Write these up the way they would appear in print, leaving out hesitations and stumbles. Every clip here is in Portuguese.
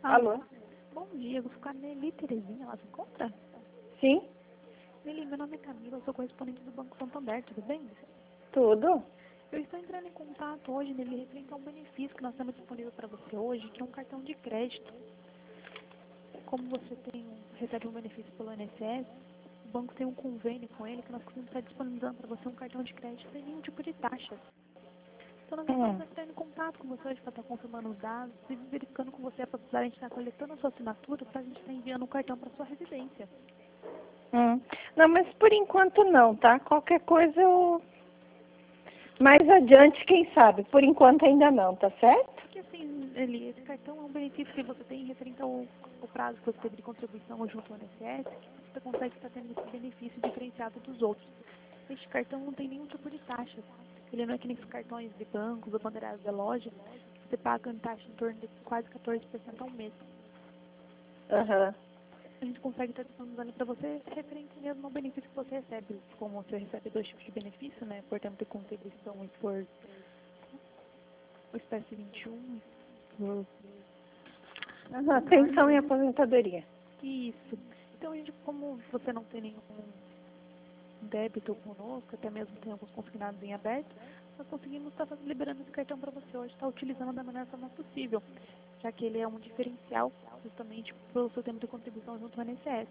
Alô? Bom dia, vou ficar Nelly Terezinha, ela se encontra? Sim? Nelly, meu nome é Camila, eu sou correspondente do Banco Santander, tudo bem? Tudo? Eu estou entrando em contato hoje, Nelly, referente a um benefício que nós temos disponível para você hoje, que é um cartão de crédito. Como você recebe um benefício pelo INSS, o banco tem um convênio com ele que nós conseguimos estar disponibilizando para você um cartão de crédito sem nenhum tipo de taxa. Então nós estamos entrando em contato com você hoje para estar confirmando os dados e verificando com você a possibilidade de estar coletando a sua assinatura para a gente estar enviando um cartão para sua residência. Não, mas por enquanto não, tá? Qualquer coisa eu... Mais adiante, quem sabe? Por enquanto ainda não, tá certo? Porque assim, Eli, esse cartão é um benefício que você tem referente ao prazo que você teve de contribuição junto ao INSS, que você consegue estar tendo esse benefício diferenciado dos outros. Este cartão não tem nenhum tipo de taxa. Ele não é que nem os cartões de bancos ou bandeirados da loja, que você paga em taxa em torno de quase 14% ao mês. Aham. A gente consegue estar disponibilizando para você referente mesmo ao benefício que você recebe. Como você recebe dois tipos de benefício, né? Por tempo de contribuição e por o espécie 21. Pensão e aposentadoria. Isso. Então, a gente, como você não tem nenhum débito conosco, até mesmo tem alguns consignados em aberto, nós conseguimos estar liberando esse cartão para você hoje, estar utilizando da melhor forma possível, já que ele é um diferencial justamente pelo seu tempo de contribuição junto ao INSS.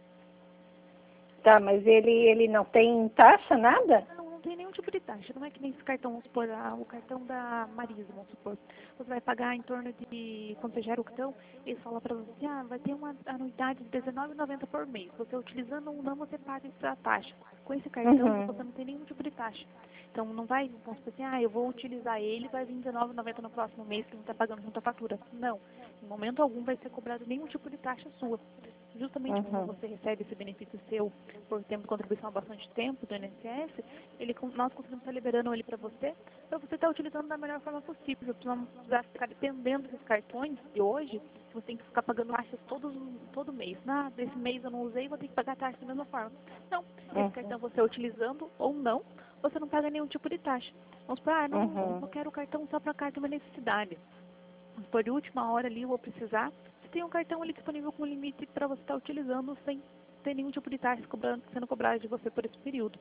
Tá, mas ele não tem taxa, nada? Não tem nenhum tipo de taxa. Não é que nem esse cartão, vamos supor, o cartão da Marisa, vamos supor. Você vai pagar em torno de, quando você gera o cartão, eles falam para você, vai ter uma anuidade de R$19,90 por mês. Você utilizando ou não, você paga essa taxa. Com esse cartão, você não tem nenhum tipo de taxa. Então, não vai, vamos supor assim, eu vou utilizar ele, vai vir R$19,90 no próximo mês que não está pagando junto à fatura. Não. Em momento algum vai ser cobrado nenhum tipo de taxa sua. Justamente como você recebe esse benefício seu por tempo de contribuição há bastante tempo do INSS, nós conseguimos estar liberando ele para você estar utilizando da melhor forma possível. Para não precisar ficar dependendo desses cartões de hoje, que você tem que ficar pagando taxas todo mês. Desse mês eu não usei, vou ter que pagar taxa da mesma forma. Não, esse cartão você utilizando ou não, você não paga nenhum tipo de taxa. Vamos supor, não quero o cartão só para carta de uma necessidade. Por última hora ali eu vou precisar. Você tem um cartão ali disponível com limite para você estar utilizando sem ter nenhum tipo de taxa sendo cobrada de você por esse período.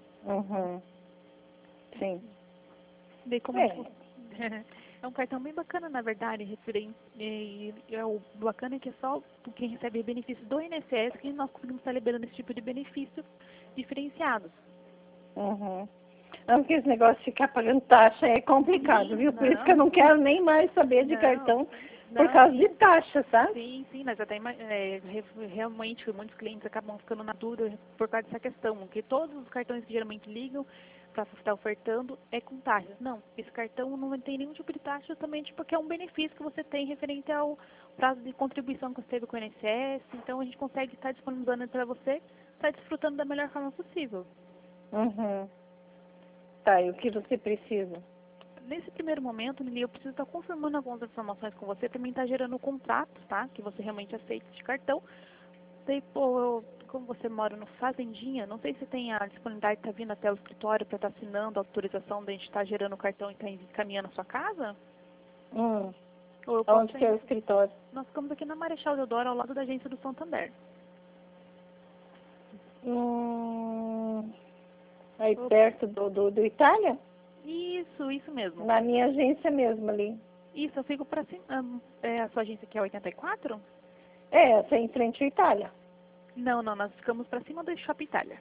Sim. Daí como é um cartão bem bacana, na verdade, referente. E o bacana é que é só quem recebe benefício do INSS que nós conseguimos estar liberando esse tipo de benefício diferenciados. Não, porque esse negócio de ficar pagando taxa é complicado, viu? Por isso que eu não quero nem mais saber de cartão por causa de taxa, sabe? Sim, nós até realmente muitos clientes acabam ficando na dúvida por causa dessa questão, que todos os cartões que geralmente ligam para estar ofertando é com taxas. Não, esse cartão não tem nenhum tipo de taxa justamente porque é um benefício que você tem referente ao prazo de contribuição que você teve com o INSS, então a gente consegue estar disponibilizando para você estar desfrutando da melhor forma possível. Tá, e o que você precisa? Nesse primeiro momento, Lili, eu preciso estar confirmando algumas informações com você, também está gerando o contrato, tá? Que você realmente aceita esse cartão. Daí, como você mora no Fazendinha, não sei se tem a disponibilidade de estar vindo até o escritório para estar assinando a autorização de a gente estar gerando o cartão e estar encaminhando a sua casa? Ou eu posso Onde que é o escritório? Nós ficamos aqui na Marechal Deodoro, ao lado da agência do Santander. Aí perto do Itália? Isso mesmo. Na minha agência mesmo ali. Isso, eu fico para cima. A sua agência aqui é 84? Essa é em frente à Itália. Não, nós ficamos para cima do Shopping Itália.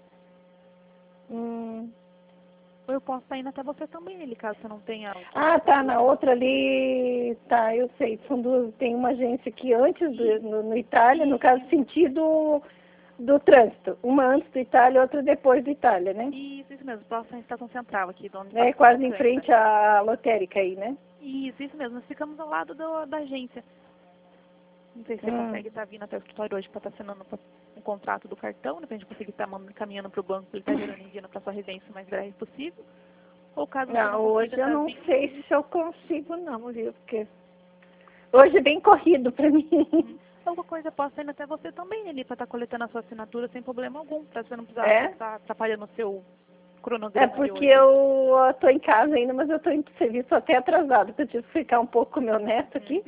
Ou eu posso estar indo até você também, ele, caso você não tenha... Tá, na outra ali, tá, eu sei, são duas, tem uma agência aqui antes, no Itália, no caso, sentido do trânsito. Uma antes do Itália, outra depois do Itália, né? Isso mesmo, próximo à estação central aqui, de onde É quase em frente à lotérica aí, né? Isso mesmo, nós ficamos ao lado da agência. Não sei se você consegue estar vindo até o escritório hoje para estar assinando um contrato do cartão, né, para a gente conseguir estar caminhando para o banco, para ele estar gerando enviando para sua residência o mais breve possível. Ou caso você não hoje consiga eu não vindo, sei se eu consigo não, viu? Porque hoje é bem corrido para mim. Alguma coisa eu posso ir até você também ali para estar coletando a sua assinatura sem problema algum, para você não precisar estar atrapalhando o seu cronograma de hoje. Porque eu tô em casa ainda, mas eu tô indo pro serviço até atrasado, porque eu tive que ficar um pouco com meu neto aqui.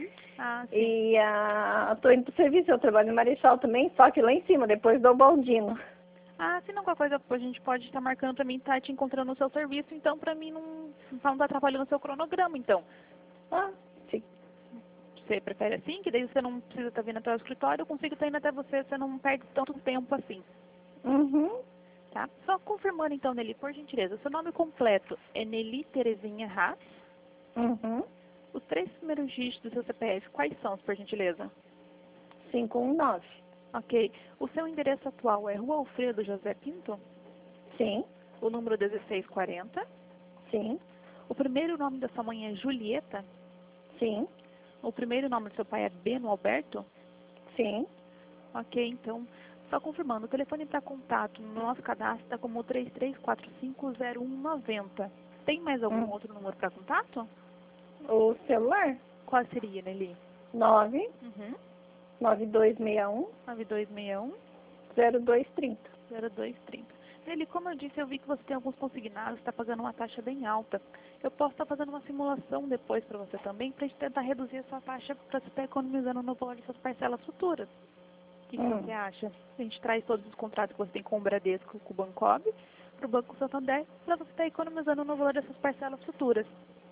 Ah, sim. E tô indo pro serviço, eu trabalho no Marechal também, só que lá em cima, depois do Baldino. Ah, se não, qualquer coisa a gente pode estar marcando pra mim estar te encontrando no seu serviço, então pra mim não tá atrapalhando o seu cronograma, então. Ah, sim. Você prefere assim, que daí você não precisa estar vindo até o escritório, eu consigo estar indo até você não perde tanto tempo assim, Uhum. tá? Só confirmando então, Nelly, por gentileza, seu nome completo é Nelly Terezinha Haas. Uhum. Os 3 primeiros dígitos do seu CPF, quais são, por gentileza? 519. Ok. O seu endereço atual é Rua Alfredo José Pinto? Sim, O número 1640? sim, O primeiro nome da sua mãe é Julieta? sim, O primeiro nome do seu pai é Beno Alberto? sim. Ok, então, só confirmando, o telefone para contato no nosso cadastro está como 33450190. Tem mais algum Hum. outro número para contato? O celular? Qual seria, Nelly? 9 Uhum. 9261 9261 0230. 0230. Nelly, como eu disse, eu vi que você tem alguns consignados, está pagando uma taxa bem alta. Eu posso estar fazendo uma simulação depois para você também, para a gente tentar reduzir essa taxa para você estar economizando no valor dessas parcelas futuras. O que você acha? A gente traz todos os contratos que você tem com o Bradesco e com o Bancob para o Banco Santander para você estar economizando no valor dessas parcelas futuras.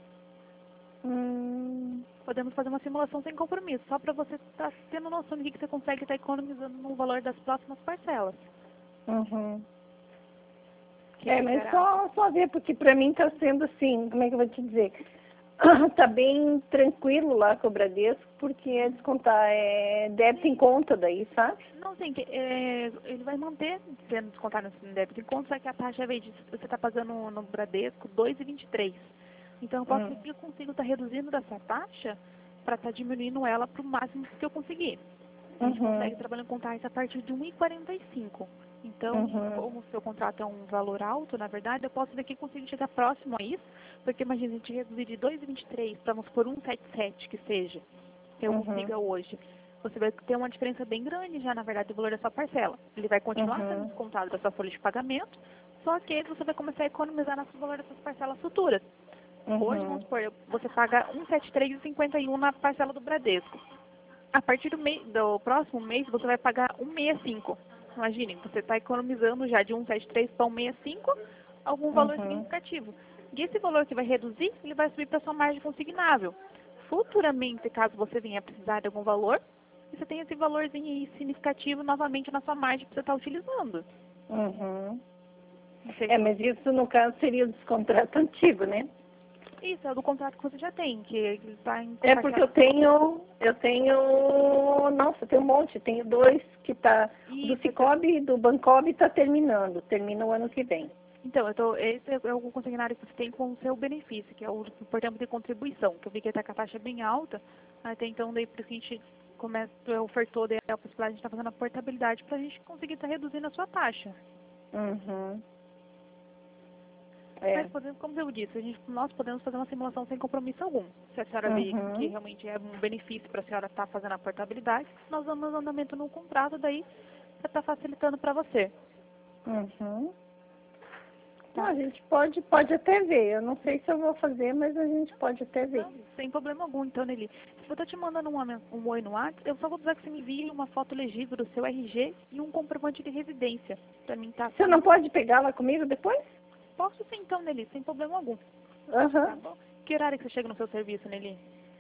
Podemos fazer uma simulação sem compromisso, só para você estar tendo noção de que você consegue estar economizando no valor das próximas parcelas. Uhum. Que Mas você acha? só ver, porque pra mim tá sendo assim, como é que eu vou te dizer? Tá bem tranquilo lá com o Bradesco, porque é descontar, débito em conta daí, sabe? Não, sim, ele vai manter sendo descontado no débito em conta, só que a taxa, ao invés de você está pagando no Bradesco 2,23. Então, eu posso ver que eu consigo estar reduzindo dessa taxa para estar diminuindo ela para o máximo que eu conseguir. A gente consegue trabalhando com taxa a partir de 1,45. Então, como o seu contrato é um valor alto, na verdade, eu posso ver que consigo chegar próximo a isso, porque imagina, a gente reduzir de 2,23 para, vamos por 1,77 que seja, que eu consiga hoje. Você vai ter uma diferença bem grande já, na verdade, do valor da sua parcela. Ele vai continuar sendo descontado da sua folha de pagamento, só que você vai começar a economizar no valor dessas parcelas futuras. Hoje, vamos supor, você paga 173,51 na parcela do Bradesco. A partir do próximo mês, você vai pagar 165. Imagine, você está economizando já de 173 para 165, algum valor significativo. E esse valor que vai reduzir, ele vai subir para sua margem consignável. Futuramente, caso você venha precisar de algum valor, você tem esse valorzinho aí significativo novamente na sua margem que você está utilizando. Mas isso no caso seria o descontrato antigo, né? Isso, é do contrato que você já tem, que ele está em É porque eu tenho, nossa, eu tenho um monte, tenho 2 que tá, do Cicobi e do Bancob tá termina o ano que vem. Então, esse é o consignário que você tem com o seu benefício, que é o por tempo de contribuição, que eu vi que está com a taxa bem alta, até então daí por isso que a gente ofertou daí a possibilidade de a gente estar fazendo a portabilidade para a gente conseguir estar reduzindo a sua taxa. Mas podemos, como eu disse, nós podemos fazer uma simulação sem compromisso algum. Se a senhora vê que realmente é um benefício para a senhora estar fazendo a portabilidade, nós damos andamento no contrato daí para estar facilitando para você. Tá. A gente pode até ver. Eu não sei se eu vou fazer, mas a gente pode até ver. Não, sem problema algum, então, Nelly. Se eu estou te mandando um oi no WhatsApp, eu só vou precisar que você me envie uma foto legível do seu RG e um comprovante de residência. Para mim tá. Você não pode pegar lá comigo depois? Posso sim, então, Nelly, sem problema algum. Tá bom? Que horário que você chega no seu serviço, Nelly?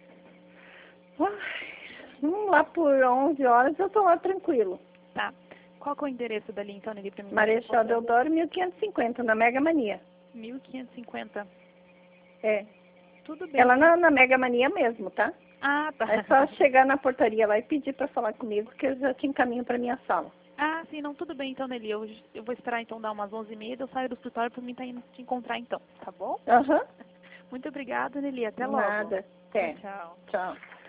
Lá por 11 horas eu tô lá tranquilo. Tá. Qual que é o endereço dali, então, Nelly, para mim? Marechal Deodoro, 1550, na Mega Mania. 1550. É. Tudo bem. É lá na Mega Mania mesmo, tá? Ah, tá. É só chegar na portaria lá e pedir para falar comigo, que eu já te encaminho para minha sala. Ah, sim, não, tudo bem, então, Nelly. Eu vou esperar, então, dar umas 11h30, eu saio do escritório para mim estar indo te encontrar, então, tá bom? Muito obrigada, Nelly. Até logo. Nada. Até. Tchau. Tchau.